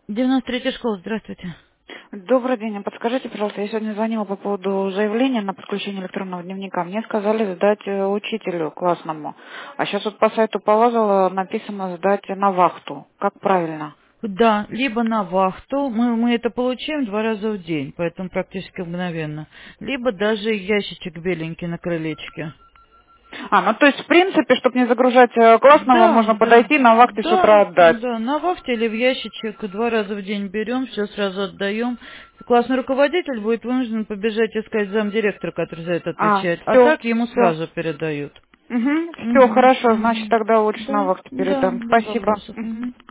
93-я школа, здравствуйте. Добрый день. А подскажите, пожалуйста, я сегодня звонила по поводу заявления на подключение электронного дневника. Мне сказали сдать учителю классному. А сейчас вот по сайту полазала, написано сдать на вахту. Как правильно? Да, либо на вахту, мы это получаем 2 раза в день, поэтому практически мгновенно. Либо даже ящичек беленький на крылечке. Ну то есть, в принципе, чтобы не загружать классного, Да, можно да, подойти на вахте с утра да, отдать. да, на вахте или в ящичек 2 раза в день берем, все сразу отдаем. Классный руководитель будет вынужден побежать искать замдиректора, который за это отвечает, а Все, так ему все. сразу передают. Все, Угу, хорошо, значит, угу. тогда лучше на Да, вахту да, передам. без Спасибо. вопросов. Мгм. Угу.